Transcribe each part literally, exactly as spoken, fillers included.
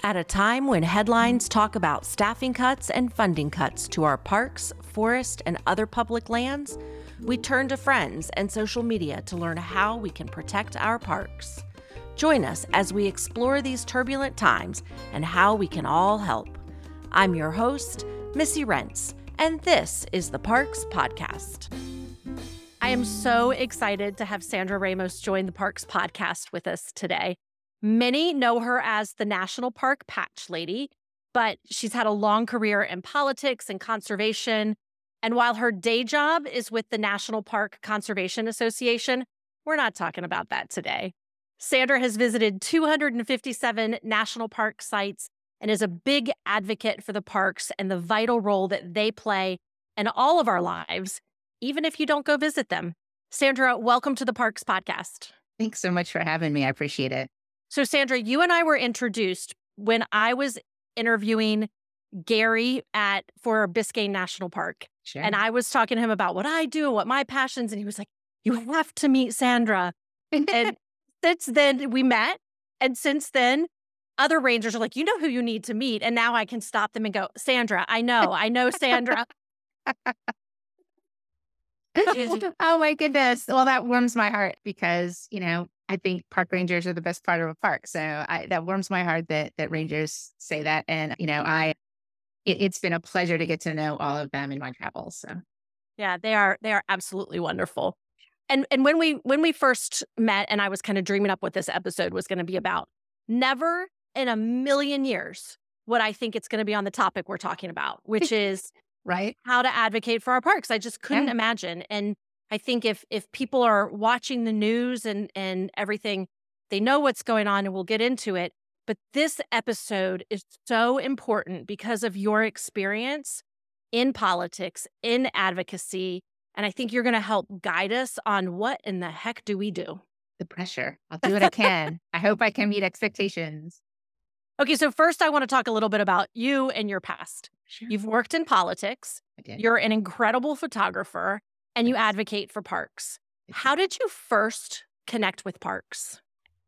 At a time when headlines talk about staffing cuts and funding cuts to our parks, forest, and other public lands, we turn to friends and social media to learn how we can protect our parks. Join us as we explore these turbulent times and how we can all help. I'm your host, Missy Rentz, and this is the Parks Podcast. I am so excited to have Sandra Ramos join the Parks Podcast with us today. Many know her as the National Park Patch Lady, but she's had a long career in politics and conservation. And while her day job is with the National Park Conservation Association, we're not talking about that today. Sandra has visited two hundred fifty-seven national park sites and is a big advocate for the parks and the vital role that they play in all of our lives, even if you don't go visit them. Sandra, welcome to the Parks Podcast. Thanks so much for having me. I appreciate it. So, Sandra, you and I were introduced when I was interviewing Gary at for Biscayne National Park. Sure. And I was talking to him about what I do and what my passions. And he was like, you have to meet Sandra. And since then, we met. And since then, other rangers are like, you know who you need to meet. And now I can stop them and go, Sandra, I know, I know Sandra. Oh, my goodness. Well, that warms my heart because, you know, I think park rangers are the best part of a park. So I, that warms my heart that that rangers say that. And, you know, I it, it's been a pleasure to get to know all of them in my travels. So yeah, they are they are absolutely wonderful. And and when we when we first met and I was kind of dreaming up what this episode was going to be about, never in a million years would I think it's going to be on the topic we're talking about, which is right, how to advocate for our parks. I just couldn't yeah. imagine. And I think if if people are watching the news and, and everything, they know what's going on and we'll get into it. But this episode is so important because of your experience in politics, in advocacy. And I think you're going to help guide us on what in the heck do we do? The pressure. I'll do what I can. I hope I can meet expectations. Okay, so first I want to talk a little bit about you and your past. Sure. You've worked in politics. I did. You're an incredible photographer. And you advocate for parks. How did you first connect with parks?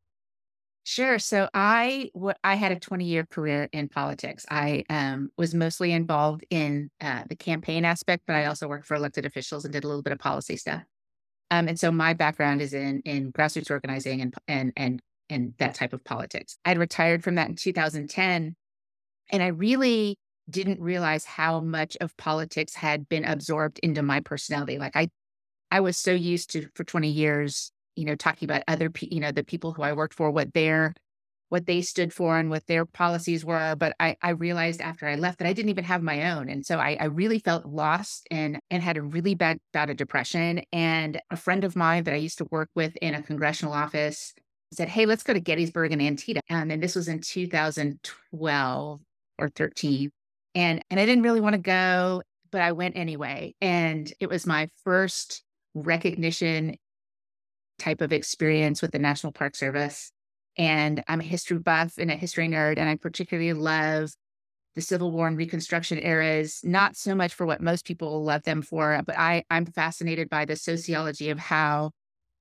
Sure. So I w- I had a twenty-year career in politics. I um, was mostly involved in uh, the campaign aspect, but I also worked for elected officials and did a little bit of policy stuff. Um, and so my background is in in grassroots organizing and and and and that type of politics. I'd retired from that in two thousand ten, and I really didn't realize how much of politics had been absorbed into my personality. Like I, I was so used to for twenty years, you know, talking about other, pe- you know, the people who I worked for, what their, what they stood for and what their policies were. But I, I realized after I left that I didn't even have my own. And so I, I really felt lost and, and had a really bad bout of depression. And a friend of mine that I used to work with in a congressional office said, hey, let's go to Gettysburg and Antietam. Um, and this was in two thousand twelve or thirteen. And and I didn't really want to go, but I went anyway. And it was my first recognition type of experience with the National Park Service. And I'm a history buff and a history nerd, and I particularly love the Civil War and Reconstruction eras, not so much for what most people love them for, but I, I'm fascinated by the sociology of how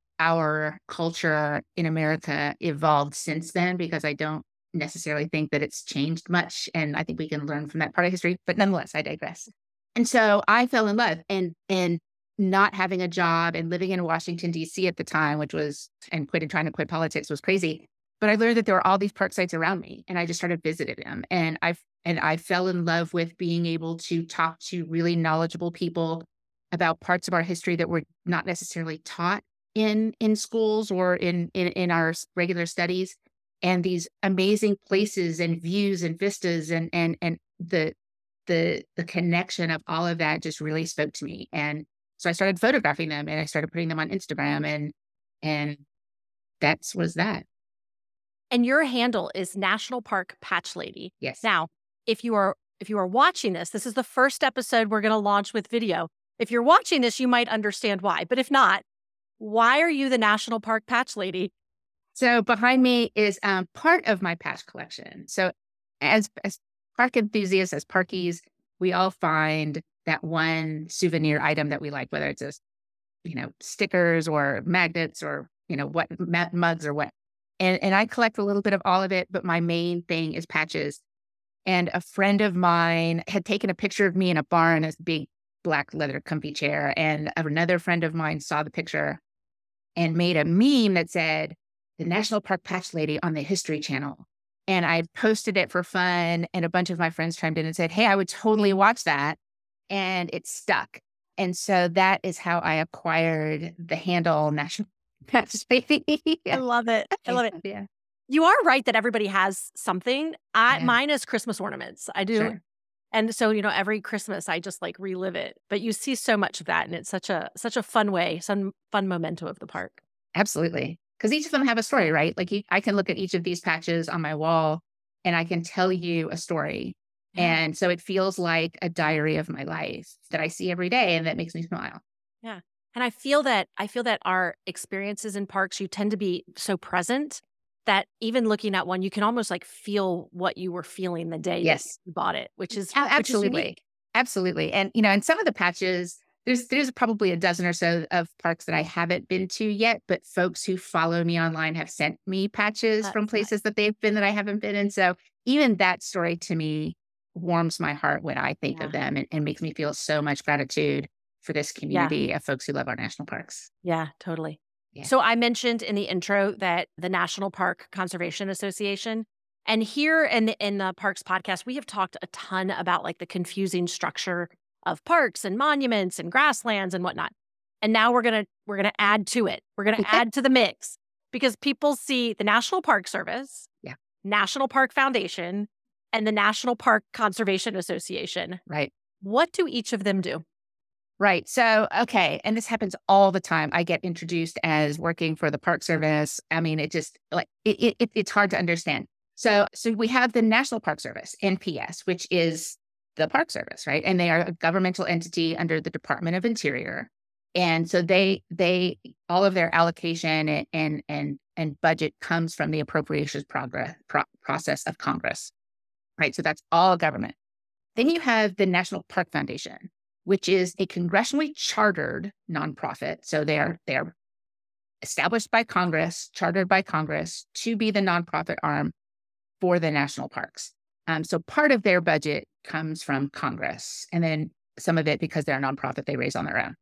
our culture in America evolved since then, because I don't necessarily think that it's changed much. And I think we can learn from that part of history, but nonetheless, I digress. And so I fell in love and, and not having a job and living in Washington, D C at the time, which was, and quit and trying to quit politics was crazy. But I learned that there were all these park sites around me and I just started visiting them. And I, and I fell in love with being able to talk to really knowledgeable people about parts of our history that were not necessarily taught in, in schools or in, in, in our regular studies. And these amazing places and views and vistas and and and the the the connection of all of that just really spoke to me. And so I started photographing them and I started putting them on Instagram and and that's was that. And your handle is National Park Patch Lady. Yes. Now, if you are if you are watching this, this is the first episode we're going to launch with video. If you're watching this, you might understand why. But if not, why are you the National Park Patch Lady? So behind me is um, part of my patch collection. So as, as park enthusiasts, as parkies, we all find that one souvenir item that we like, whether it's just, you know, stickers or magnets or, you know, what mugs or what. And, and I collect a little bit of all of it, but my main thing is patches. And a friend of mine had taken a picture of me in a bar in a big black leather comfy chair. And another friend of mine saw the picture and made a meme that said, the National Park Patch Lady on the History Channel. And I posted it for fun. And a bunch of my friends chimed in and said, hey, I would totally watch that. And it stuck. And so that is how I acquired the handle National Patch Lady. I love it. I love it. Yeah. You are right that everybody has something. I Yeah. Mine is Christmas ornaments. I do. Sure. And so, you know, every Christmas I just like relive it. But you see so much of that, and it's such a such a fun way, some fun memento of the park. Absolutely. Because each of them have a story, right? Like you, I can look at each of these patches on my wall and I can tell you a story. Yeah. And so it feels like a diary of my life that I see every day, and that makes me smile. Yeah. And I feel that I feel that our experiences in parks, you tend to be so present that even looking at one, you can almost like feel what you were feeling the day Yes. that you bought it, which is A- which is Absolutely. unique. Absolutely. And, you know, and some of the patches, there's there's probably a dozen or so of parks that I haven't been to yet, but folks who follow me online have sent me patches That's from nice. places that they've been that I haven't been in. So even that story to me warms my heart when I think Yeah. of them, and, and makes me feel so much gratitude for this community of folks who love our national parks. Yeah, totally. Yeah. So I mentioned in the intro that the National Park Conservation Association, and here in the, in the Parks podcast, we have talked a ton about like the confusing structure of parks and monuments and grasslands and whatnot. And now we're gonna we're gonna add to it. We're gonna add to the mix, because people see the National Park Service, Yeah. National Park Foundation, and the National Park Conservation Association. Right. What do each of them do? Right. So, okay. And this happens all the time. I get introduced as working for the Park Service. I mean, it just like, it, it, it's hard to understand. So, so we have the National Park Service, N P S, which is the Park Service, right? And they are a governmental entity under the Department of Interior. And so they, they, all of their allocation and, and, and, and budget comes from the appropriations progress pro- process of Congress, right? So that's all government. Then you have the National Park Foundation, which is a congressionally chartered nonprofit. So they are they are established by Congress, chartered by Congress to be the nonprofit arm for the national parks. Um, so part of their budget comes from Congress, and then some of it, because they're a nonprofit, they raise on their own.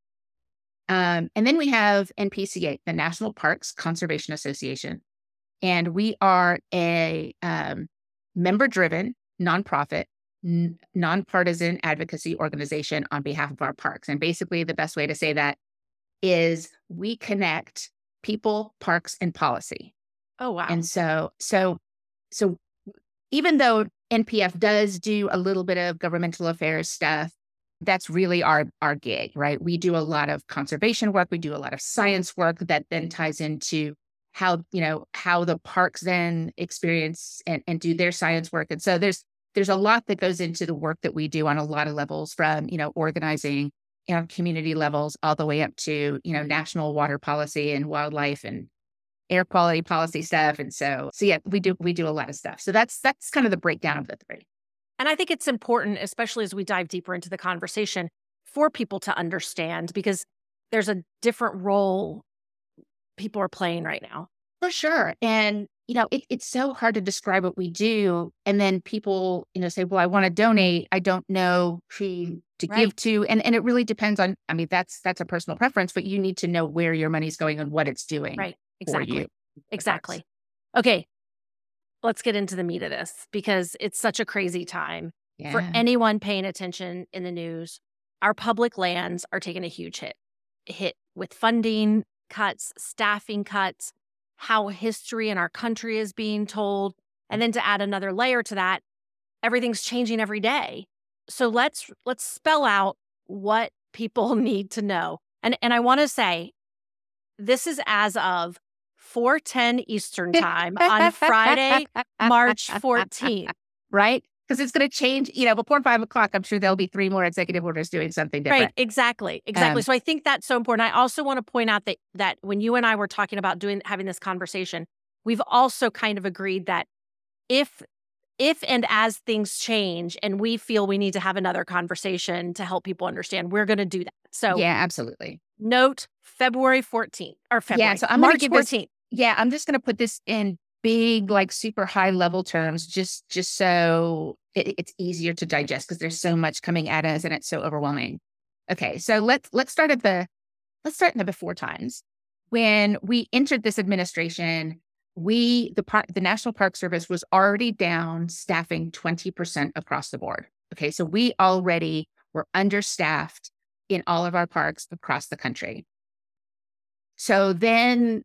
Um, and then we have N P C A, the National Parks Conservation Association, and we are a um, member-driven nonprofit, n- nonpartisan advocacy organization on behalf of our parks. And basically, the best way to say that is we connect people, parks, and policy. Oh, wow. And so, so, so even though N P F does do a little bit of governmental affairs stuff, that's really our our gig, right? We do a lot of conservation work. We do a lot of science work that then ties into how, you know, how the parks then experience and, and do their science work. And so there's there's a lot that goes into the work that we do on a lot of levels, from, you know, organizing, you know, community levels all the way up to, you know, national water policy and wildlife and air quality policy stuff. And so, so yeah, we do we do a lot of stuff. So that's that's kind of the breakdown of the three. And I think it's important, especially as we dive deeper into the conversation, for people to understand, because there's a different role people are playing right now. For sure. And, you know, it, it's so hard to describe what we do. And then people, you know, say, well, I want to donate. I don't know who to Right. give to. And and it really depends on, I mean, that's that's a personal preference, but you need to know where your money's going and what it's doing Right. for Exactly. you. Exactly. Okay. Let's get into the meat of this, because it's such a crazy time. Yeah. For anyone paying attention in the news, our public lands are taking a huge hit. Hit with funding cuts, staffing cuts, how history in our country is being told. And then to add another layer to that, everything's changing every day. So let's let's spell out what people need to know. And and I want to say, this is as of four ten Eastern time on Friday, March fourteenth. Right? Because it's going to change, you know, before five o'clock, I'm sure there'll be three more executive orders doing something different. Right, exactly, exactly. Um, so I think that's so important. I also want to point out that that when you and I were talking about doing having this conversation, we've also kind of agreed that if if and as things change and we feel we need to have another conversation to help people understand, we're going to do that. So Yeah, absolutely. note February fourteenth or February, Yeah, so I'm going March to give this, fourteenth. yeah, I'm just going to put this in big, like super high level terms, just, just so it, it's easier to digest because there's so much coming at us and it's so overwhelming. Okay. So let's, let's start at the, let's start in the before times. When we entered this administration, we, the park, the National Park Service was already down staffing twenty percent across the board. Okay. So we already were understaffed in all of our parks across the country. So then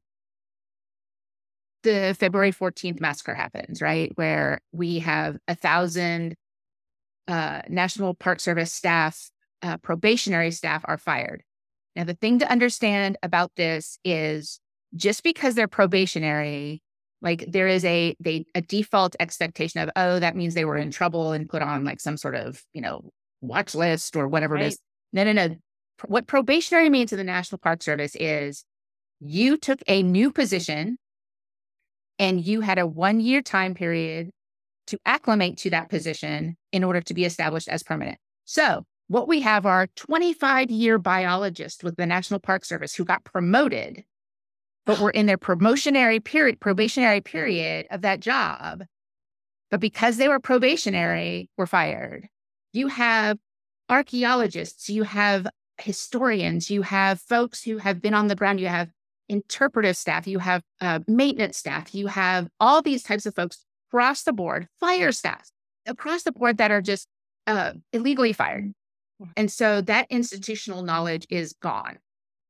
the February fourteenth massacre happens, right? Where we have a thousand uh, National Park Service staff, uh, probationary staff are fired. Now, the thing to understand about this is just because they're probationary, like there is a they a default expectation of, oh, that means they were in trouble and put on like some sort of, you know, watch list or whatever Right. it is. No, no, no. What probationary means in the National Park Service is you took a new position and you had a one year time period to acclimate to that position in order to be established as permanent. So what we have are twenty-five year biologists with the National Park Service who got promoted, but were in their promotionary period, probationary period of that job. But because they were probationary, were fired. You have archaeologists, you have historians, you have folks who have been on the ground, you have interpretive staff, you have uh, maintenance staff, you have all these types of folks across the board, fire staff across the board that are just uh, illegally fired. And so that institutional knowledge is gone.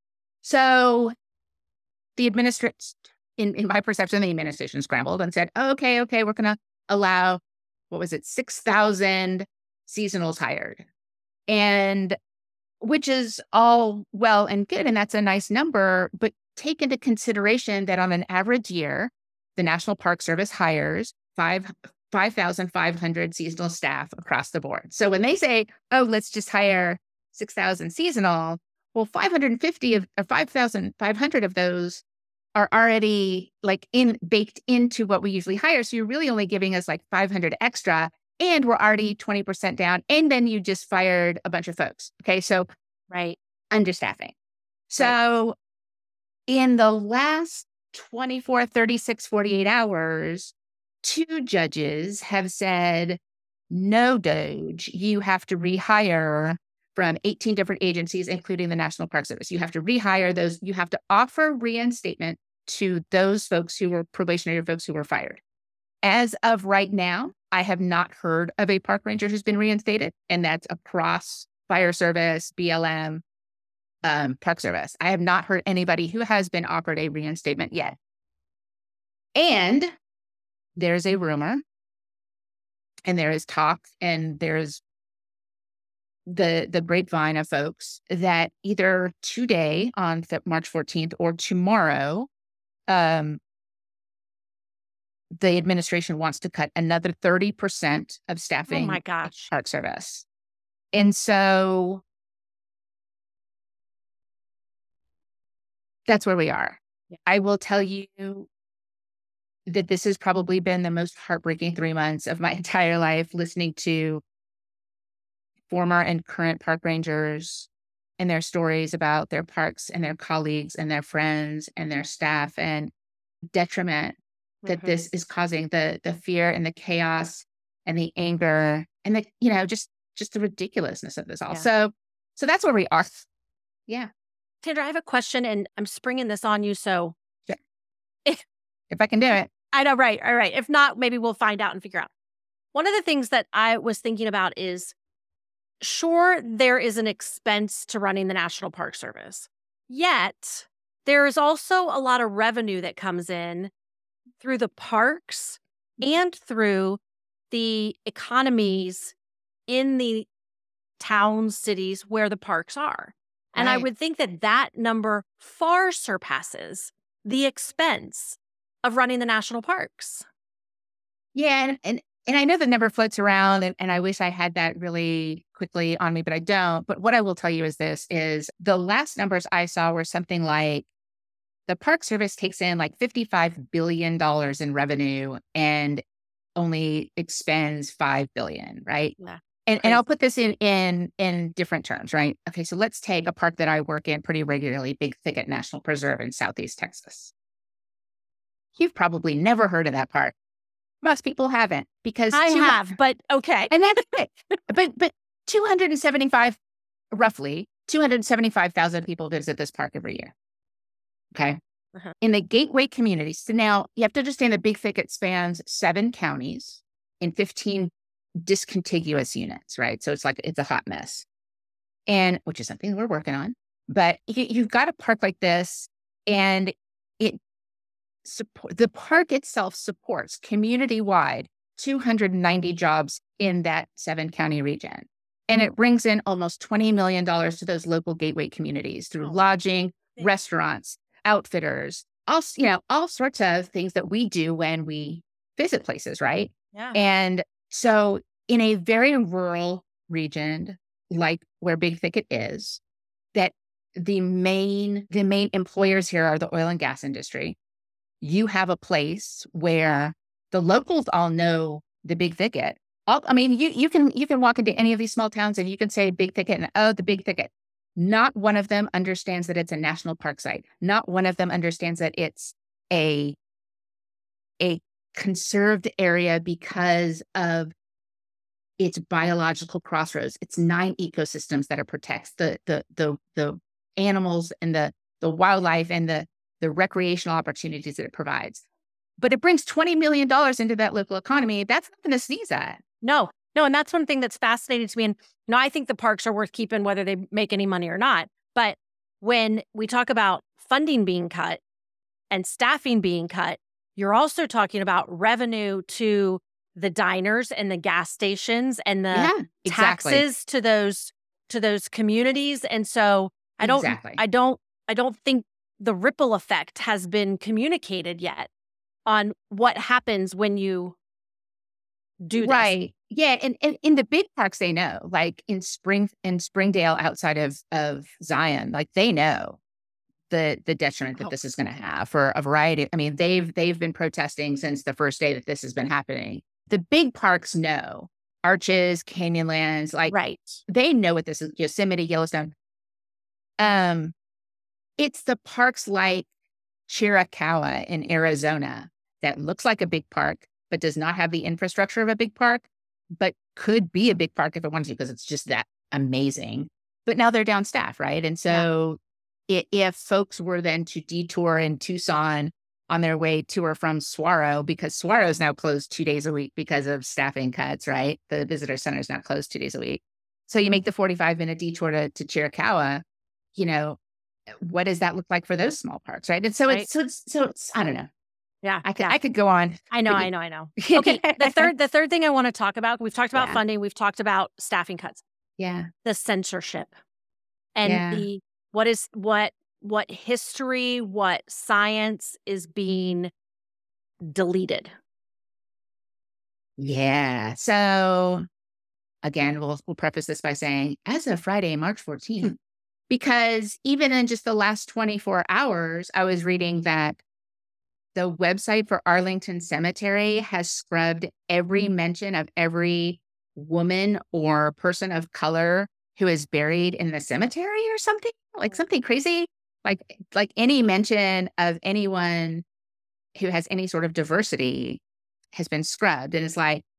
So the administration, in, in my perception, the administration scrambled and said, oh, okay, okay, we're going to allow, what was it, six thousand seasonals hired. And which is all well and good. And that's a nice number, but take into consideration that on an average year, the National Park Service hires five 5,500 seasonal staff across the board. So when they say, oh, let's just hire six thousand seasonal, well, five hundred fifty of or five thousand five hundred of those are already like in baked into what we usually hire. So you're really only giving us like five hundred extra, and we're already twenty percent down. And then you just fired a bunch of folks. Okay. So Right. understaffing. So in the last twenty-four, thirty-six, forty-eight hours, two judges have said, no, Doge, you have to rehire from eighteen different agencies, including the National Park Service. You have to rehire those. You have to offer reinstatement to those folks who were probationary folks who were fired. As of right now, I have not heard of a park ranger who's been reinstated, and that's across fire service, B L M, um, Park Service. I have not heard anybody who has been offered a reinstatement yet. And there's a rumor, and there is talk, and there's the the grapevine of folks that either today on March fourteenth or tomorrow, um, the administration wants to cut another thirty percent of staffing. Oh my gosh. Park Service. And so that's where we are. Yeah. I will tell you that this has probably been the most heartbreaking three months of my entire life, listening to former and current park rangers and their stories about their parks and their colleagues and their friends and their staff, and detriment that Mhm. this is causing, the the fear and the chaos and the anger and the, you know, just just the ridiculousness of this all. Yeah. So so that's where we are. Yeah. Tandra, I have a question, and I'm springing this on you. So If I can do it. I know, right, all right. If not, maybe we'll find out and figure out. One of the things that I was thinking about is, sure, there is an expense to running the National Park Service, yet there is also a lot of revenue that comes in through the parks and through the economies in the towns, cities where the parks are. And I Right. would think that that number far surpasses the expense of running the national parks. Yeah. And, and, and I know the number floats around, and, and I wish I had that really quickly on me, but I don't. But what I will tell you is this, is the last numbers I saw were something like the Park Service takes in like fifty-five billion dollars in revenue and only expends five billion dollars, right? Yeah. And, and Crazy. I'll put this in, in, in different terms, right? Okay, so let's take a park that I work in pretty regularly, Big Thicket National Preserve in Southeast Texas. You've probably never heard of that park. Most people haven't because I two- have, but okay. and that's it. But but two hundred seventy-five, roughly two hundred seventy-five thousand people visit this park every year. Okay. Uh-huh. In the gateway communities. So now you have to understand the Big Thicket spans seven counties in fifteen discontiguous units, right? So it's like, it's a hot mess. And which is something we're working on. But you, you've got a park like this, and it support the park itself supports community-wide two hundred ninety jobs in that seven county region. And it brings in almost twenty million dollars to those local gateway communities through Oh, lodging, thanks. restaurants, outfitters, all, you know, all sorts of things that we do when we visit places, right? Yeah. And so in a very rural region, like where Big Thicket is, that the main, the main employers here are the oil and gas industry. You have a place where the locals all know the Big Thicket. All, I mean, you you can you can walk into any of these small towns and you can say Big Thicket and, oh, the Big Thicket. Not one of them understands that it's a national park site. Not one of them understands that it's a, a conserved area because of its biological crossroads. It's nine ecosystems that it protects, the the the the animals and the the wildlife and the the recreational opportunities that it provides. But it brings twenty million dollars into that local economy. That's nothing to sneeze at. No, no. And that's one thing that's fascinating to me. And you know, I think the parks are worth keeping whether they make any money or not. But when we talk about funding being cut and staffing being cut, you're also talking about revenue to the diners and the gas stations and the Yeah, exactly. taxes to those to those communities. And so I don't Exactly. I don't I don't think the ripple effect has been communicated yet on what happens when you do this. Right. Yeah. And, and in the big parks, they know, like in Spring in Springdale outside of, of Zion, like they know the the detriment that Oh. this is going to have for a variety. I mean, they've they've been protesting since the first day that this has been happening. The big parks know. Arches, Canyonlands, like Right. they know what this is. Yosemite, Yellowstone. Um, it's the parks like Chiricahua in Arizona that looks like a big park, but does not have the infrastructure of a big park, but could be a big park if it wanted to, because it's just that amazing. But now they're down staff, right? And so i if folks were then to detour in Tucson on their way to or from Saguaro, because Saguaro is now closed two days a week because of staffing cuts, right? The visitor center is now closed two days a week. So you make the forty-five minute detour to, to Chiricahua, you know, what does that look like for those small parks, right? And so Right. it's, so it's, so it's, I don't know. Yeah. I could, yeah. I could go on. I know, but I you- know, I know. Okay. The third the third thing I want to talk about, we've talked about Yeah. funding, we've talked about staffing cuts, Yeah. the censorship. And Yeah. the what is what what history, what science is being deleted. Yeah. So again, we'll we'll preface this by saying, as of Friday, March fourteenth, because even in just the last twenty-four hours, I was reading that the website for Arlington Cemetery has scrubbed every mention of every woman or person of color who is buried in the cemetery or something, like something crazy, like like any mention of anyone who has any sort of diversity has been scrubbed. And it's like,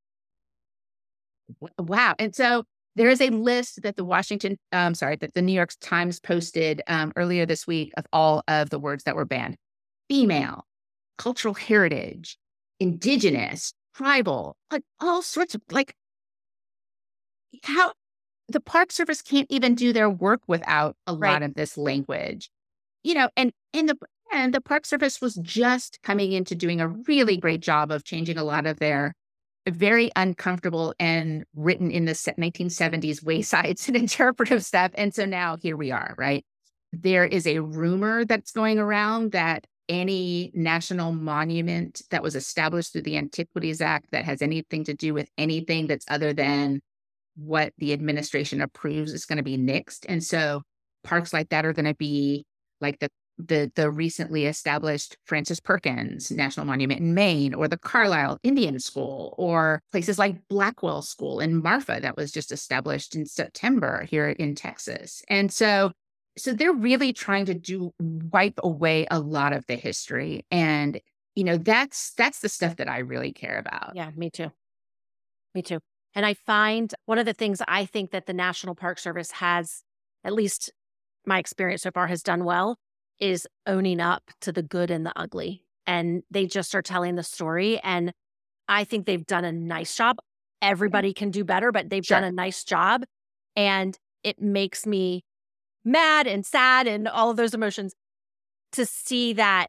w- wow. And so there is a list that the Washington, um, sorry, that the New York Times posted um, earlier this week of all of the words that were banned: female, cultural heritage, indigenous, tribal, like all sorts of, like, how the Park Service can't even do their work without a Right. lot of this language, you know, and, and the, and the Park Service was just coming into doing a really great job of changing a lot of their very uncomfortable and written in the se- nineteen seventies waysides and interpretive stuff. And so now here we are, right? There is a rumor that's going around that any national monument that was established through the Antiquities Act that has anything to do with anything that's other than what the administration approves is going to be nixed. And so parks like that are going to be like the the the recently established Francis Perkins National Monument in Maine, or the Carlisle Indian School, or places like Blackwell School in Marfa that was just established in September here in Texas. And so so they're really trying to do wipe away a lot of the history. And you know, that's that's the stuff that I really care about. Yeah, me too. Me too. And I find one of the things I think that the National Park Service has, at least my experience so far, has done well is owning up to the good and the ugly. And they just are telling the story. And I think they've done a nice job. Everybody can do better, but they've Sure. done a nice job. And it makes me mad and sad and all of those emotions to see that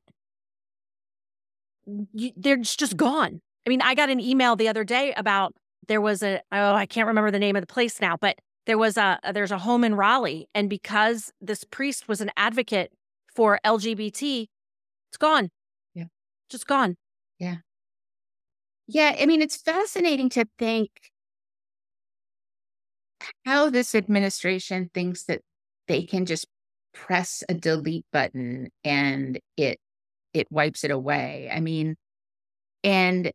you, they're just gone. I mean, I got an email the other day about there was a, oh, I can't remember the name of the place now, but there was a, there's a home in Raleigh. And because this priest was an advocate for L G B T, it's gone. Yeah. Just gone. Yeah. Yeah. I mean, it's fascinating to think how this administration thinks that they can just press a delete button and it it wipes it away. I mean, and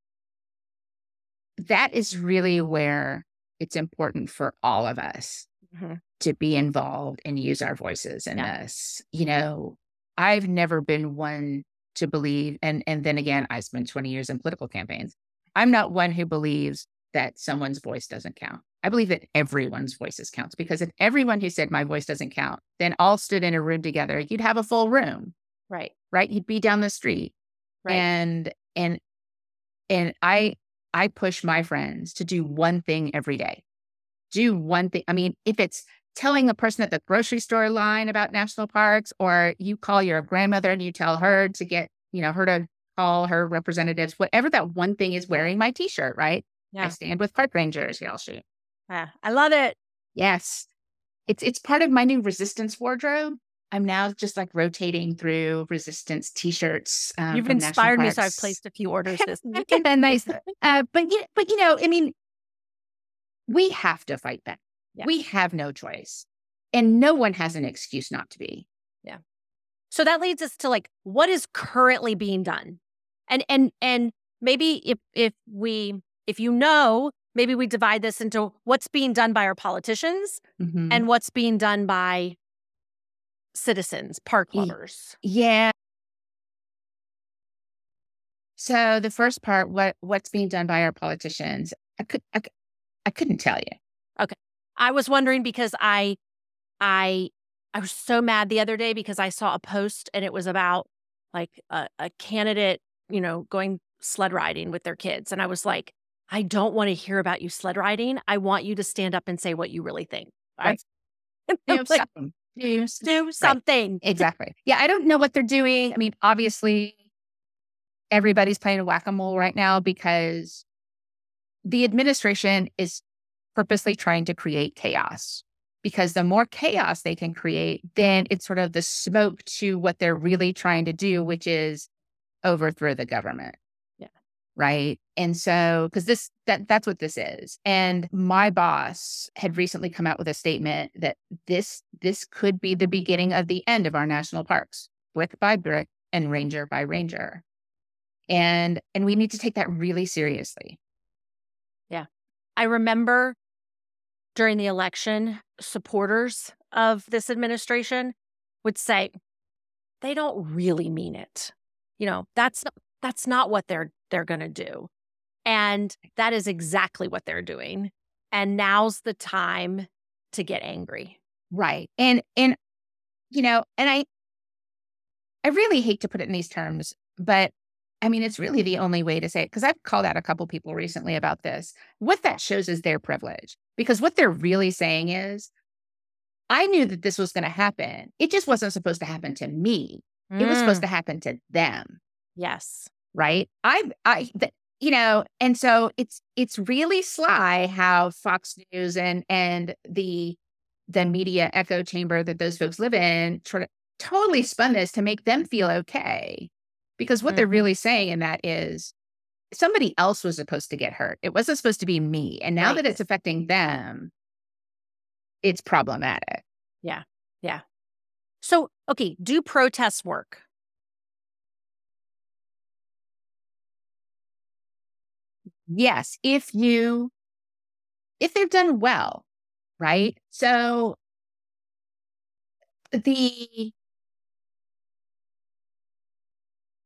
that is really where it's important for all of us Mhm. to be involved and use our voices in Yeah. this. You know, I've never been one to believe, and and then again, I spent twenty years in political campaigns. I'm not one who believes that someone's voice doesn't count. I believe that everyone's voices counts, because if everyone who said my voice doesn't count, then all stood in a room together, you'd have a full room, Right. right? You'd be down the street. Right. And and and I I push my friends to do one thing every day. Do one thing. I mean, if it's telling a person at the grocery store line about national parks, or you call your grandmother and you tell her to get, you know, her to call her representatives, whatever that one thing is, wearing my t-shirt, right? I Yeah. stand with park rangers, y'all shoot. Yeah. I love it. Yes. It's it's part of my new resistance wardrobe. I'm now just like rotating through resistance t-shirts. Um, You've from national inspired me, so I've parks. placed a few orders this week. Nice. Uh, but you, but you know, I mean, we have to fight back. Yeah. We have no choice, and no one has an excuse not to be. Yeah. So that leads us to like what is currently being done, and and and maybe if if we if you know, maybe we divide this into what's being done by our politicians Mhm. and what's being done by citizens, park Ye- lovers. Yeah. So the first part, what what's being done by our politicians, I could I, cou- I couldn't tell you. I was wondering because I I I was so mad the other day because I saw a post and it was about like a, a candidate, you know, going sled riding with their kids. And I was like, I don't want to hear about you sled riding. I want you to stand up and say what you really think. Right. I'm Do like, something. Do do something. Exactly. Yeah, I don't know what they're doing. I mean, obviously, everybody's playing whack-a-mole right now because the administration is purposely trying to create chaos. Because the more chaos they can create, then it's sort of the smoke to what they're really trying to do, which is overthrow the government. Yeah. Right. And so, because this, that, that's what this is. And my boss had recently come out with a statement that this, this could be the beginning of the end of our national parks, brick by brick and ranger by ranger. And, and we need to take that really seriously. Yeah. I remember during the election, supporters of this administration would say, they don't really mean it. You know, that's that's not what they're they're going to do. And that is exactly what they're doing. And now's the time to get angry. Right. And, and, you know, and I, I really hate to put it in these terms, but I mean, it's really the only way to say it, because I've called out a couple people recently about this. What that shows is their privilege, because what they're really saying is, I knew that this was going to happen. It just wasn't supposed to happen to me. It was supposed Mm, to happen to them. yes. Right. I, I, th- you know, and so it's, it's really sly how Fox News and, and the, the media echo chamber that those folks live in sort of totally spun this to make them feel okay. Because what they're Mhm. really saying in that is somebody else was supposed to get hurt. It wasn't supposed to be me. And now that Right. it's affecting them, it's problematic. Yeah. Yeah. So, okay, do protests work? Yes, if you, if they're done well, right? So the,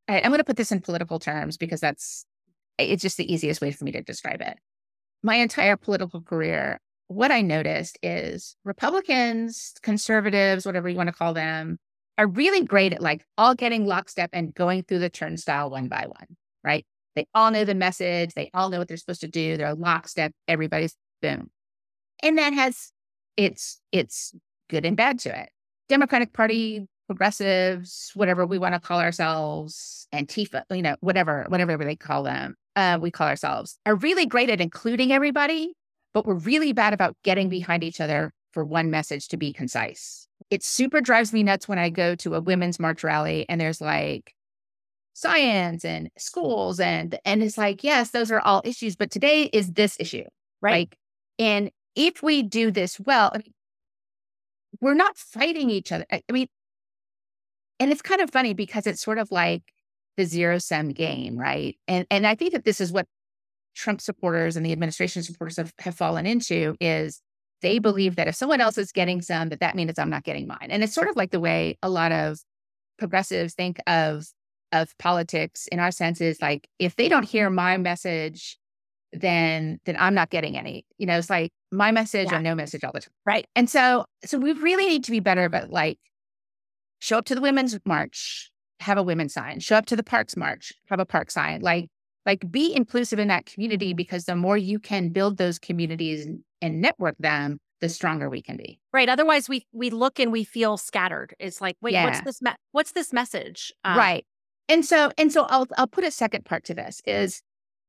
I, I'm going to put this in political terms because that's, it's just the easiest way for me to describe it. My entire political career, what I noticed is Republicans, conservatives, whatever you want to call them, are really great at like all getting lockstep and going through the turnstile one by one, right? They all know the message. They all know what they're supposed to do. They're lockstep. Everybody's boom. And that has its, its good and bad to it. Democratic Party, progressives, whatever we want to call ourselves, Antifa, you know, whatever, whatever they call them, uh, we call ourselves, are really great at including everybody, but we're really bad about getting behind each other for one message to be concise. It super drives me nuts when I go to a women's march rally and there's like science and schools and, and it's like, yes, those are all issues, but today is this issue, Right. Like, and if we do this well, I mean, we're not fighting each other. I, I mean, and it's kind of funny because it's sort of like the zero sum game, right? And and I think that this is what Trump supporters and the administration supporters have, have fallen into is they believe that if someone else is getting some, that that means I'm not getting mine. And it's sort of like the way a lot of progressives think of of politics in our sense is like, if they don't hear my message, then then I'm not getting any. You know, it's like my message Yeah. or no message all the time. Right. And so so we really need to be better about like show up to the women's march, have a women's sign, show up to the parks march, have a park sign, like like be inclusive in that community because the more you can build those communities and, and network them, the stronger we can be. Right. Otherwise, we we look and we feel scattered. It's like, wait, what's Yeah. this? Me- what's this message? Um, Right. And so and so I'll I'll put a second part to this is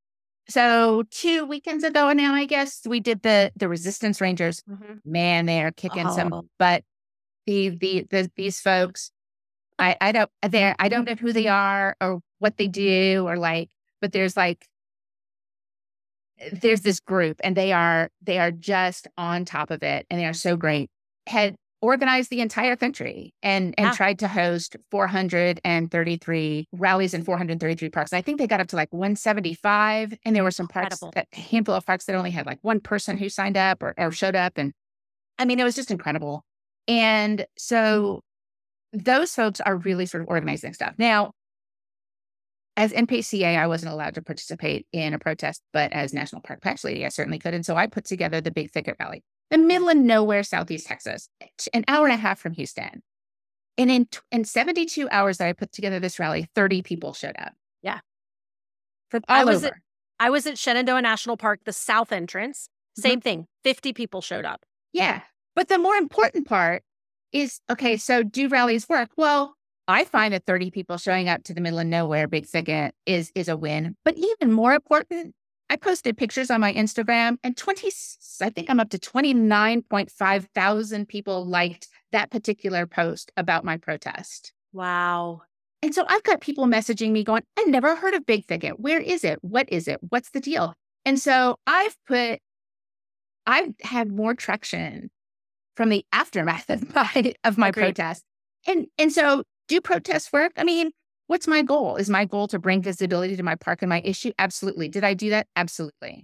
so two weekends ago now, I guess, we did the the Resistance Rangers. Mhm. Man, they are kicking Oh. some butt. The, the the these folks, I I don't they I don't know who they are or what they do or like, but there's like there's this group and they are they are just on top of it and they are so great. Had organized the entire country and and Yeah. tried to host four hundred thirty-three rallies in four hundred thirty-three parks. I think they got up to like one seventy-five and there were some parks, Incredible. a handful of parks that only had like one person who signed up or, or showed up. And I mean, it was just incredible. And so those folks are really sort of organizing stuff. Now, as N P C A, I wasn't allowed to participate in a protest, but as National Park Patch Lady, I certainly could. And so I put together the Big Thicket Rally, the middle of nowhere, Southeast Texas, an hour and a half from Houston. And in, in seventy-two hours that I put together this rally, thirty people showed up. Yeah. From I all was over. at- I was at Shenandoah National Park, the south entrance. Same thing. fifty people showed up. Yeah. But the more important part is, okay, so do rallies work? Well, I find that thirty people showing up to the middle of nowhere, Big Thicket, is is a win. But even more important, I posted pictures on my Instagram and twenty, I think I'm up to twenty-nine point five thousand people liked that particular post about my protest. Wow. And so I've got people messaging me going, I never heard of Big Thicket. Where is it? What is it? What's the deal? And so I've put, I've had more traction from the aftermath of my, of my Agreed. protest. And, and so do protests work? I mean, what's my goal? Is my goal to bring visibility to my park and my issue? Absolutely. Did I do that? Absolutely.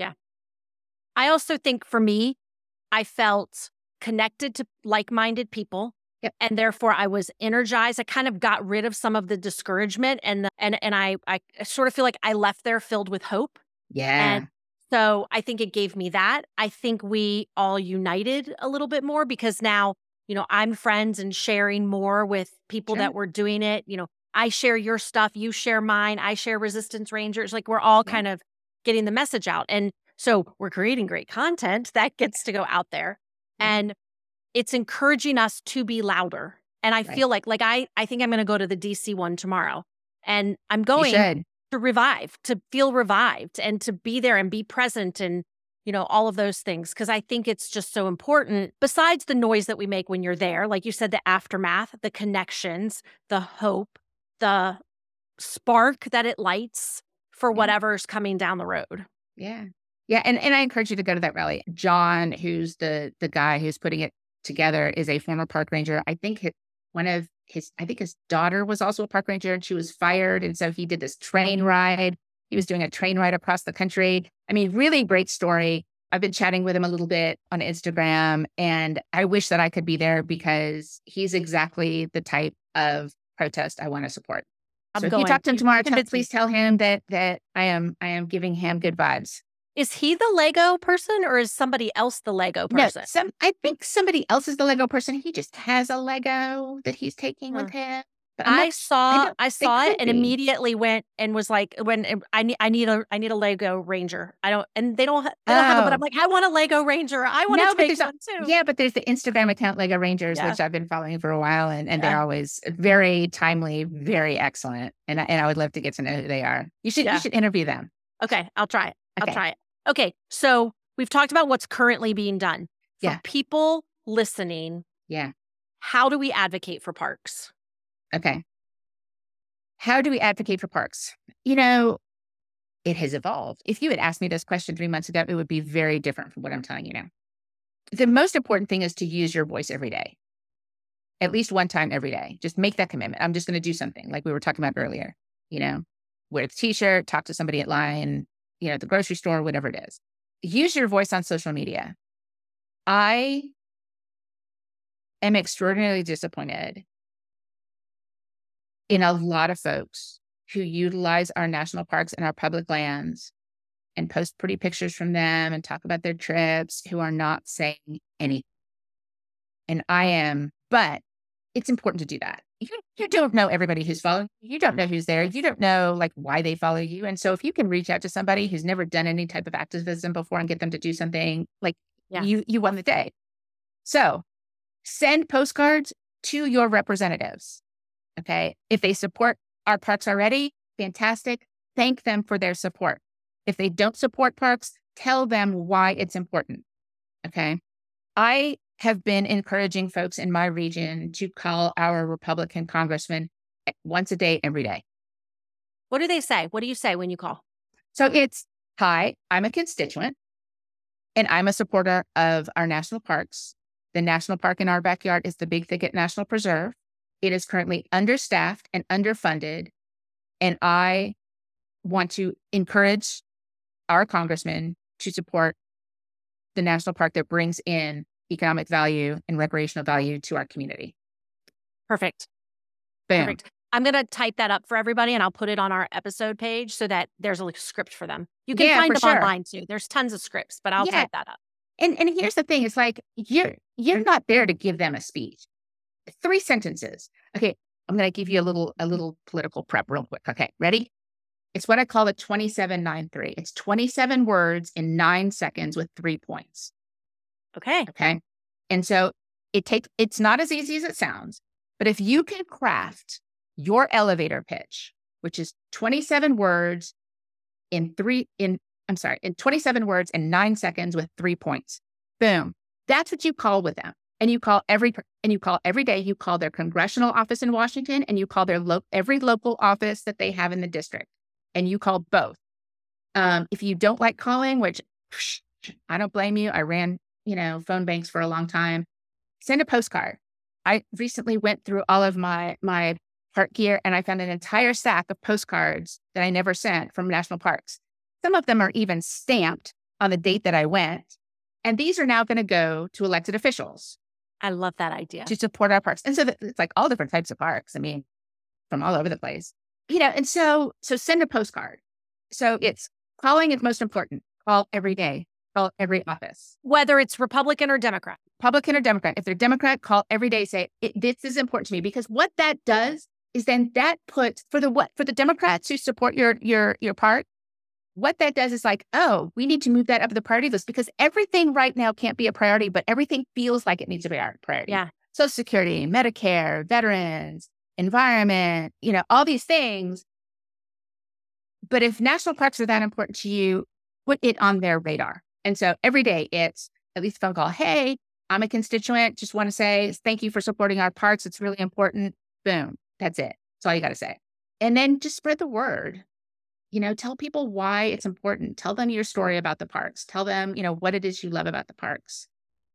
I also think for me, I felt connected to like-minded people. Yep. And therefore I was energized. I kind of got rid of some of the discouragement and the, and and I I sort of feel like I left there filled with hope. Yeah. And so I think it gave me that. I think we all united a little bit more because now, you know, I'm friends and sharing more with people Sure. that were doing it. You know, I share your stuff, you share mine, I share Resistance Rangers. Like we're all Yeah. kind of getting the message out. And so we're creating great content that gets to go out there. Yeah. And it's encouraging us to be louder. And I Right. feel like, like I, I think I'm going to go to the D C one tomorrow. And I'm You going should. to revive, to feel revived and to be there and be present and, you know, all of those things. Because I think it's just so important. Besides the noise that we make when you're there, like you said, the aftermath, the connections, the hope, the spark that it lights for Yeah. whatever's coming down the road. Yeah. Yeah. And, and I encourage you to go to that rally. John, who's the the guy who's putting it together, is a former park ranger. I think his, one of his, I think his daughter was also a park ranger and she was fired. And so he did this train ride. He was doing a train ride across the country. I mean, really great story. I've been chatting with him a little bit on Instagram and I wish that I could be there because he's exactly the type of protest I want to support. I'm so if going you talk to him to. tomorrow, Convince tell, me. please tell him that that I am I am giving him good vibes. Is he the Lego person or is somebody else the Lego No, person? some I think somebody else is the Lego person. He just has a Lego that he's taking Huh. with him. But I'm I not, saw don't- I they saw it could and be. immediately went and was like, when I need I need a I need a Lego Ranger. I don't and they don't ha- they don't have it, but Oh. I'm like, I want a Lego Ranger. I want No, to but take there's a- one too. Yeah, but there's the Instagram account Lego Rangers, Yeah. which I've been following for a while, and, and they're Yeah. always very timely, very excellent. And I, and I would love to get to know who they are. You should Yeah. you should interview them. Okay, I'll try it. I'll Okay. try it. Okay, so we've talked about what's currently being done. For Yeah. people listening, Yeah. how do we advocate for parks? Okay. How do we advocate for parks? You know, it has evolved. If you had asked me this question three months ago, it would be very different from what I'm telling you now. The most important thing is to use your voice every day, at least one time every day. Just make that commitment. I'm just going to do something like we were talking about earlier, you know, wear the t-shirt, talk to somebody at line, you know, at the grocery store, whatever it is. Use your voice on social media. I am extraordinarily disappointed in a lot of folks who utilize our national parks and our public lands and post pretty pictures from them and talk about their trips, who are not saying anything. And I am, but it's important to do that. You, you don't know everybody who's following. You don't know who's there. You don't know like why they follow you. And so if you can reach out to somebody who's never done any type of activism before and get them to do something, like Yeah. you, you won the day. So send postcards to your representatives. Okay. If they support our parks already, fantastic. Thank them for their support. If they don't support parks, tell them why it's important. Okay. I have been encouraging folks in my region to call our Republican congressman once a day, every day. What do they say? What do you say when you call? So it's, hi, I'm a constituent and I'm a supporter of our national parks. The national park in our backyard is the Big Thicket National Preserve. It is currently understaffed and underfunded. And I want to encourage our congressman to support the national park that brings in economic value and recreational value to our community. Perfect. Boom. Perfect. I'm going to type that up for everybody and I'll put it on our episode page so that there's a script for them. You can Yeah, find for them sure. online too. There's tons of scripts, but I'll Yeah. type that up. And and here's the thing, it's like you're you're not there to give them a speech. Three sentences. Okay, I'm gonna give you a little a little political prep real quick. Okay, ready? It's what I call the twenty-seven nine three. It's twenty-seven words in nine seconds with three points. Okay. Okay. And so it takes it's not as easy as it sounds, but if you can craft your elevator pitch, which is twenty-seven words in three in I'm sorry, in twenty-seven words in nine seconds with three points. Boom. That's what you call with them. And you call every and you call every day, you call their congressional office in Washington and you call their lo- every local office that they have in the district. And you call both. Um, if you don't like calling, which psh, I don't blame you. I ran, you know, phone banks for a long time. Send a postcard. I recently went through all of my my park gear and I found an entire stack of postcards that I never sent from national parks. Some of them are even stamped on the date that I went. And these are now going to go to elected officials I love that idea. to support our parks. And so that, it's like all different types of parks. I mean, from all over the place, you know, and so, so send a postcard. So it's calling is most important. Call every day, call every office, Whether it's Republican or Democrat. Republican or Democrat. If they're Democrat, call every day, say it, this is important to me, because what that does is then that puts for the, what, for the Democrats who support your, your, your park, what that does is like, oh, we need to move that up the priority list because everything right now can't be a priority, but everything feels like it needs to be a priority. Yeah. Social Security, Medicare, veterans, environment, you know, all these things. But if national parks are that important to you, put it on their radar. And so every day it's at least a phone call. Hey, I'm a constituent. Just want to say thank you for supporting our parks. It's really important. Boom. That's it. That's all you got to say. And then just spread the word. You know, tell people why it's important. Tell them your story about the parks. Tell them, you know, what it is you love about the parks.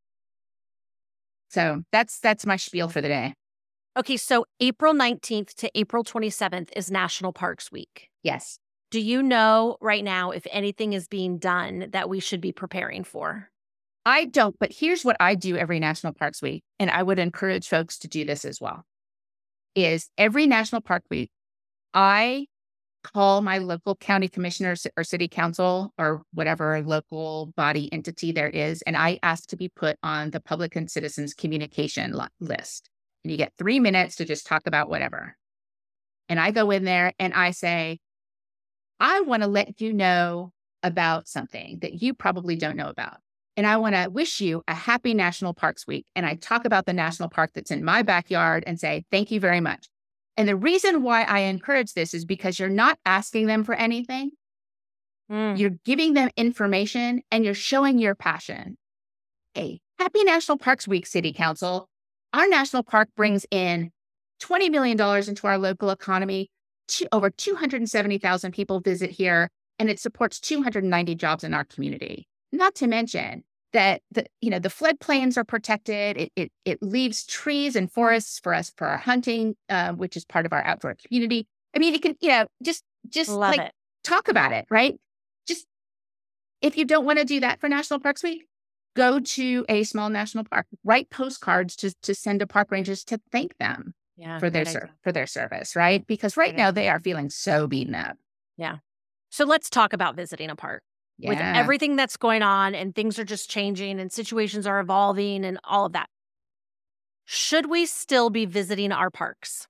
So that's that's my spiel for the day. Okay, so April nineteenth to April twenty-seventh is National Parks Week. Yes. Do you know right now if anything is being done that we should be preparing for? I don't, but here's what I do every National Parks Week, and I would encourage folks to do this as well, is every National Park Week, I call my local county commissioner or city council or whatever local body entity there is, and I ask to be put on the public and citizens communication list. And you get three minutes to just talk about whatever. And I go in there and I say, I want to let you know about something that you probably don't know about. And I want to wish you a happy National Parks Week. And I talk about the national park that's in my backyard and say, thank you very much. And the reason why I encourage this is because you're not asking them for anything. Mm. You're giving them information and you're showing your passion. Hey, happy National Parks Week, City Council. Our national park brings in twenty million dollars into our local economy. Two, over two hundred seventy thousand people visit here, and it supports two hundred ninety jobs in our community. Not to mention that the you know the floodplains are protected. It it it leaves trees and forests for us for our hunting, uh, which is part of our outdoor community. I mean, it can you know just just Love like it. talk about it, right? Just if you don't want to do that for National Parks Week, go to a small national park. Write postcards to to send to park rangers to thank them yeah, for their ser- for their service, right? Because right now they are feeling so beaten up. Yeah. So let's talk about visiting a park. Yeah. With everything that's going on and things are just changing and situations are evolving and all of that. Should we still be visiting our parks?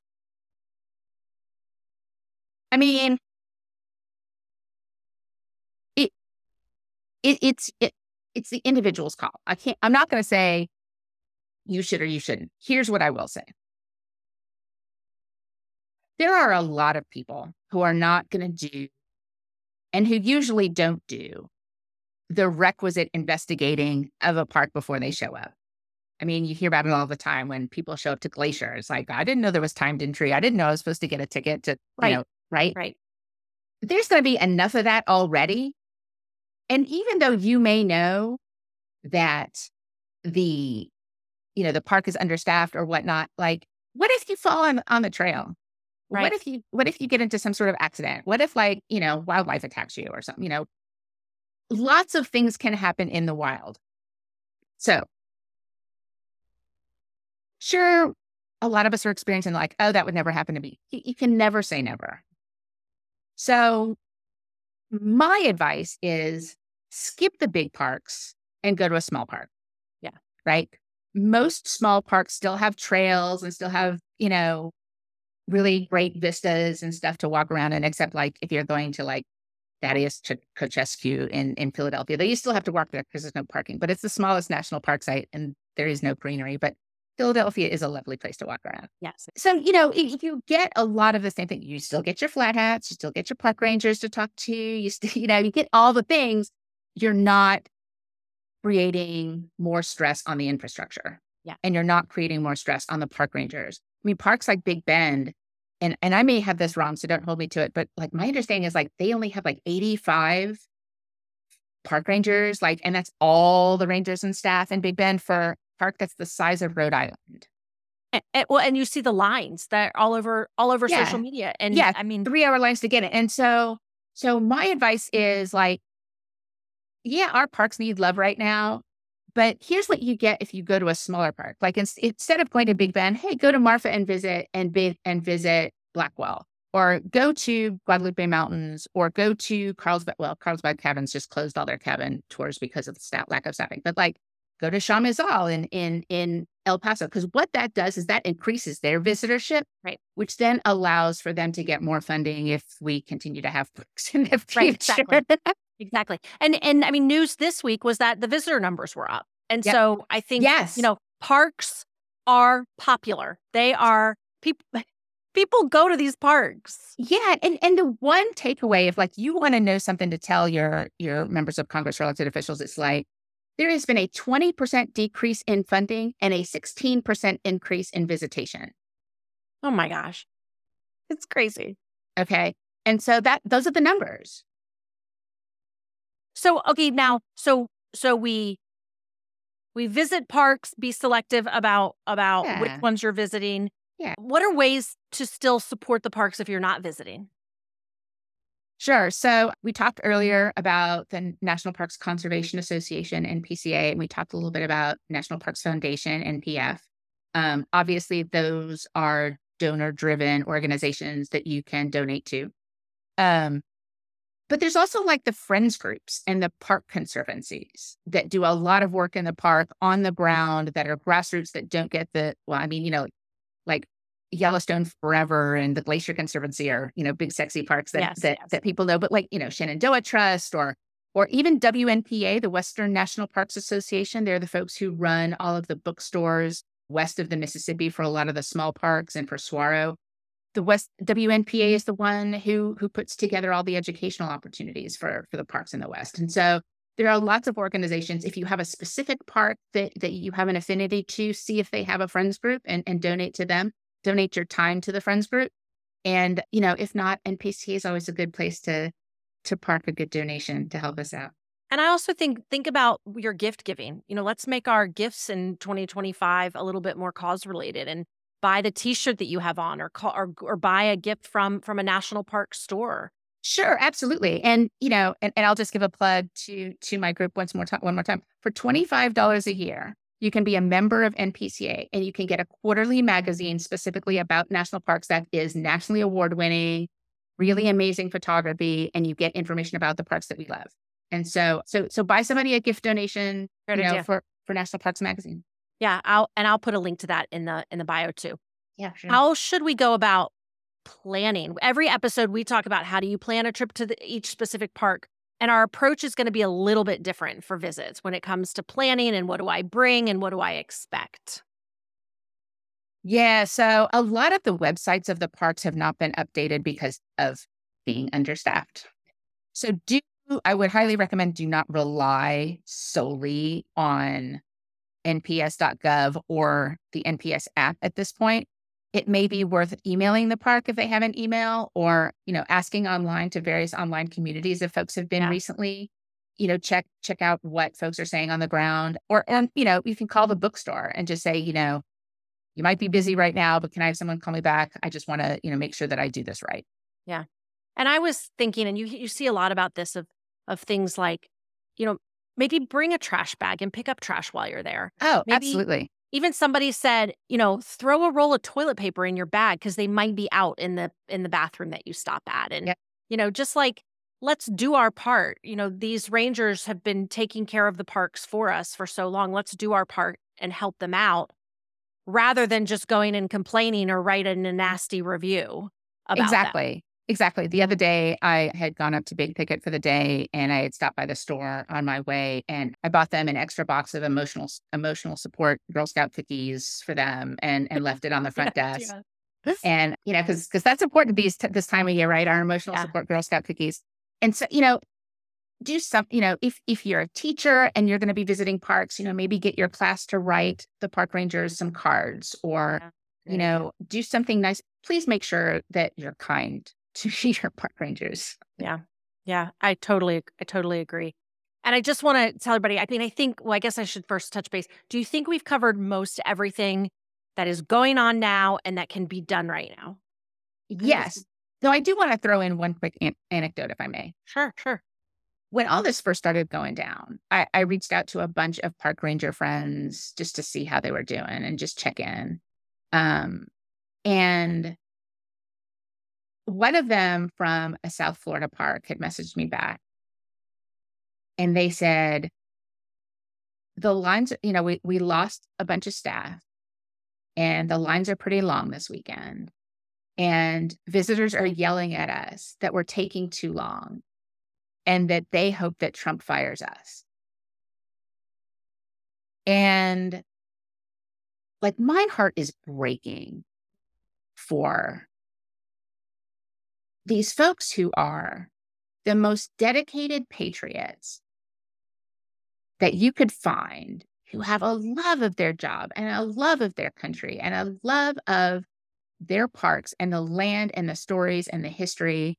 I mean, it, it it's it it's the individual's call. I can't. I'm not going to say you should or you shouldn't. Here's what I will say. There are a lot of people who are not going to do, and who usually don't do, the requisite investigating of a park before they show up. I mean, you hear about it all the time when people show up to Glacier. It's like, I didn't know there was timed entry. I didn't know I was supposed to get a ticket to, right. you know, right? Right. There's going to be enough of that already. And even though you may know that the, you know, the park is understaffed or whatnot, like, what if you fall on, on the trail? Right. What if you, what if you get into some sort of accident? What if, like, you know, wildlife attacks you or something, you know? Lots of things can happen in the wild. So, sure, a lot of us are experiencing like, oh, that would never happen to me. You, you can never say never. So, my advice is skip the big parks and go to a small park. Yeah. Right? Most small parks still have trails and still have, you know, really great vistas and stuff to walk around in, except like if you're going to like Thaddeus Kochescu in, in Philadelphia. They still have to walk there because there's no parking, but it's the smallest national park site and there is no greenery. But Philadelphia is a lovely place to walk around. Yes. So, you know, if you get a lot of the same thing, you still get your flat hats, you still get your park rangers to talk to, you still, you know, you get all the things. You're not creating more stress on the infrastructure. Yeah. And you're not creating more stress on the park rangers. I mean, parks like Big Bend, And and I may have this wrong, so don't hold me to it. But like my understanding is like they only have like eighty-five park rangers, like, and that's all the rangers and staff in Big Bend for a park that's the size of Rhode Island. And, and, well, and you see the lines that are all over all over Yeah. social media, and Yeah, I mean, three hour lines to get it. And so, so my advice is like, yeah, our parks need love right now. But here's what you get if you go to a smaller park. Like in, instead of going to Big Bend, hey, go to Marfa and visit and be, and visit Blackwell, or go to Guadalupe Mountains, or go to Carlsbad. Well, Carlsbad Cabins just closed all their cabin tours because of the staff, lack of staffing. But like, go to Chamizal in in in El Paso, because what that does is that increases their visitorship, right? Which then allows for them to get more funding if we continue to have parks in the future. Right, exactly. Exactly. And, and I mean, news this week was that the visitor numbers were up. And Yep. so I think, Yes. you know, parks are popular. They are, people, people go to these parks. Yeah. And, and the one takeaway, if like you want to know something to tell your, your members of Congress or elected officials, it's like, there has been a twenty percent decrease in funding and a sixteen percent increase in visitation. Oh my gosh. It's crazy. Okay. And so that, those are the numbers. So, okay, now, so, so we, we visit parks, be selective about, about Yeah. which ones you're visiting. Yeah. What are ways to still support the parks if you're not visiting? Sure. So we talked earlier about the National Parks Conservation Association, N P C A, and we talked a little bit about National Parks Foundation, N P F. Um, obviously, those are donor-driven organizations that you can donate to. Um, but there's also like the friends groups and the park conservancies that do a lot of work in the park on the ground, that are grassroots, that don't get the, well, I mean, you know, like Yellowstone Forever and the Glacier Conservancy are, you know, big sexy parks that Yes, that yes. that people know, but like, you know, Shenandoah Trust or or even W N P A, the Western National Parks Association. They're the folks who run all of the bookstores west of the Mississippi for a lot of the small parks and for Saguaro. The West W N P A is the one who who puts together all the educational opportunities for for the parks in the West. And so there are lots of organizations. If you have a specific park that that you have an affinity to, see if they have a friends group and, and donate to them. Donate your time to the friends group. And, you know, if not, N P C A is always a good place to to park a good donation to help us out. And I also think think about your gift giving. You know, let's make our gifts in twenty twenty-five a little bit more cause related, and buy the T-shirt that you have on, or call, or or buy a gift from from a national park store. Sure, absolutely. And, you know, and, and I'll just give a plug to to my group once more time, one more time. For twenty-five dollars a year, you can be a member of N P C A and you can get a quarterly magazine specifically about national parks that is nationally award winning, really amazing photography, and you get information about the parks that we love. And so, so, so buy somebody a gift donation, Great you know, idea. for, for National Parks Magazine. Yeah, I'll and I'll put a link to that in the in the bio too. Yeah, sure. How should we go about planning? Every episode we talk about how do you plan a trip to the, each specific park, and our approach is going to be a little bit different for visits when it comes to planning and what do I bring and what do I expect. Yeah, so a lot of the websites of the parks have not been updated because of being understaffed. So do I would highly recommend do not rely solely on N P S dot gov or the N P S app at this point. It may be worth emailing the park if they have an email, or, you know, asking online to various online communities if folks have been Yeah. recently. You know, check check out what folks are saying on the ground, or and you know, you can call the bookstore and just say, you know, you might be busy right now, but can I have someone call me back? I just want to, you know, make sure that I do this right. Yeah. And I was thinking, and you you see a lot about this of of things like, you know, maybe bring a trash bag and pick up trash while you're there. Oh, Maybe absolutely. even somebody said, you know, throw a roll of toilet paper in your bag because they might be out in the in the bathroom that you stop at. And, Yep. you know, just like let's do our part. You know, these rangers have been taking care of the parks for us for so long. Let's do our part and help them out rather than just going and complaining or writing a nasty review about them. Exactly. Exactly. The other day, I had gone up to Big Picket for the day, and I had stopped by the store on my way, and I bought them an extra box of emotional emotional support Girl Scout cookies for them, and and left it on the front Yeah, desk. yeah. And you know, because because that's important these t- this time of year, right? Our emotional Yeah. support Girl Scout cookies. And so, you know, do some, you know, if if you're a teacher and you're going to be visiting parks, you know, maybe get your class to write the park rangers some cards, or Yeah. you know, do something nice. Please make sure that you're kind to your park rangers. Yeah. Yeah. I totally, I totally agree. And I just want to tell everybody, I mean, I think, well, I guess I should first touch base. Do you think we've covered most everything that is going on now and that can be done right now? Yes. Though I do want to throw in one quick an- anecdote, if I may. Sure, sure. When all this first started going down, I, I reached out to a bunch of park ranger friends just to see how they were doing and just check in. Um, and one of them from a South Florida park had messaged me back, and they said, the lines, you know, we, we lost a bunch of staff, and the lines are pretty long this weekend. And visitors are yelling at us that we're taking too long, and that they hope that Trump fires us. And like, my heart is breaking for these folks who are the most dedicated patriots that you could find, who have a love of their job and a love of their country and a love of their parks and the land and the stories and the history.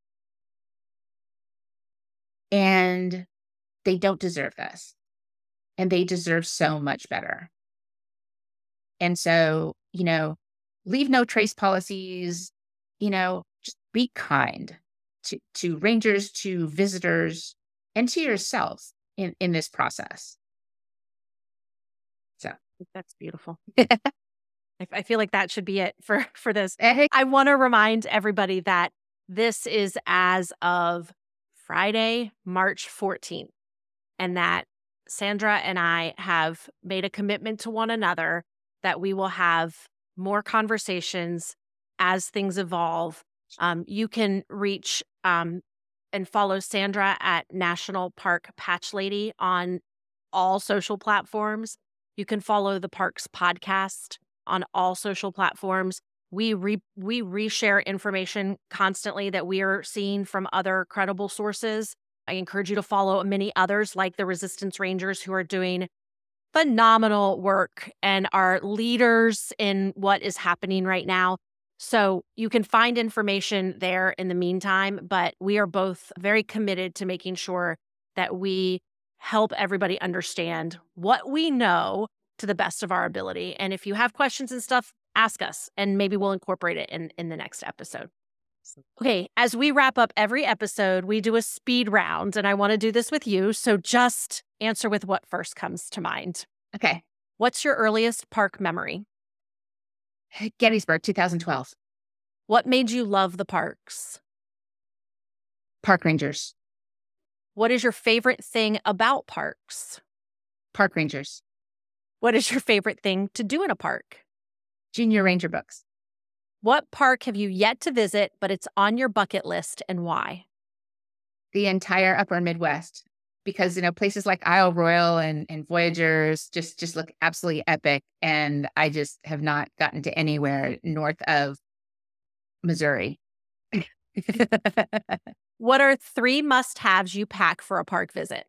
And they don't deserve this. And they deserve so much better. And so, you know, leave no trace policies, you know, just be kind to, to rangers, to visitors, and to yourself in, in this process. So That's beautiful. I, I feel like that should be it for, for this. I want to remind everybody that this is as of Friday, March fourteenth, and that Sandra and I have made a commitment to one another that we will have more conversations as things evolve. Um, you can reach um, and follow Sandra at National Park Patch Lady on all social platforms. You can follow the Parks podcast on all social platforms. We re- we reshare information constantly that we are seeing from other credible sources. I encourage you to follow many others like the Resistance Rangers, who are doing phenomenal work and are leaders in what is happening right now. So you can find information there in the meantime, but we are both very committed to making sure that we help everybody understand what we know to the best of our ability. And if you have questions and stuff, ask us, and maybe we'll incorporate it in, in the next episode. Okay, as we wrap up every episode, we do a speed round, and I want to do this with you. So just answer with what first comes to mind. Okay. What's your earliest park memory? Gettysburg, two thousand twelve. What made you love the parks? Park rangers. What is your favorite thing about parks? Park rangers. What is your favorite thing to do in a park? Junior ranger books. What park have you yet to visit, but it's on your bucket list, and why? The entire upper Midwest, because, you know, places like Isle Royale and, and Voyagers just, just look absolutely epic. And I just have not gotten to anywhere north of Missouri. What are three must-haves you pack for a park visit?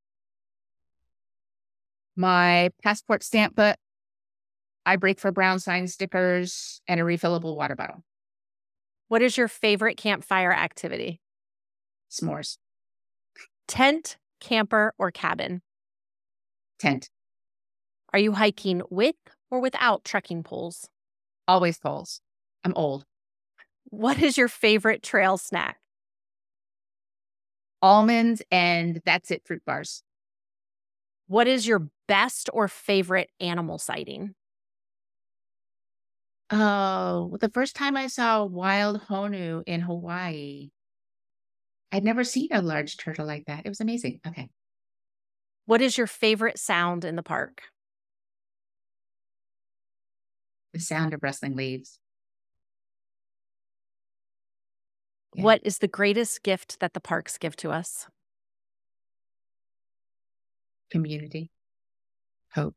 My passport stamp book, I break for brown sign stickers, and a refillable water bottle. What is your favorite campfire activity? S'mores. Tent, camper, or cabin? Tent. Are you hiking with or without trekking poles? Always poles. I'm old. What is your favorite trail snack? Almonds and that's it fruit bars. What is your best or favorite animal sighting? Oh, the first time I saw a wild honu in Hawaii, I'd never seen a large turtle like that. It was amazing. Okay. What is your favorite sound in the park? The sound of rustling leaves. Yeah. What is the greatest gift that the parks give to us? Community. Hope.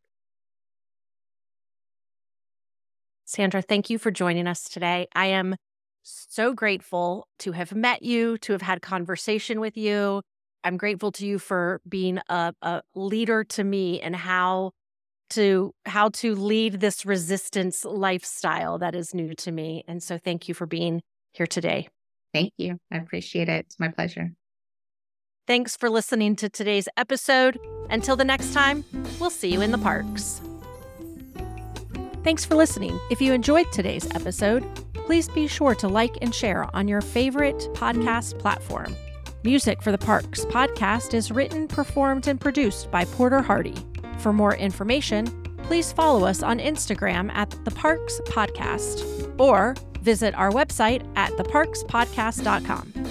Sandra, thank you for joining us today. I am so grateful to have met you, to have had conversation with you. I'm grateful to you for being a, a leader to me and how to how to lead this resistance lifestyle that is new to me. And so thank you for being here today. Thank you. I appreciate it. It's my pleasure. Thanks for listening to today's episode. Until the next time, we'll see you in the parks. Thanks for listening. If you enjoyed today's episode, please be sure to like and share on your favorite podcast platform. Music for the Parks podcast is written, performed, and produced by Porter Hardy. For more information, please follow us on Instagram at The Parks Podcast or visit our website at the parks podcast dot com.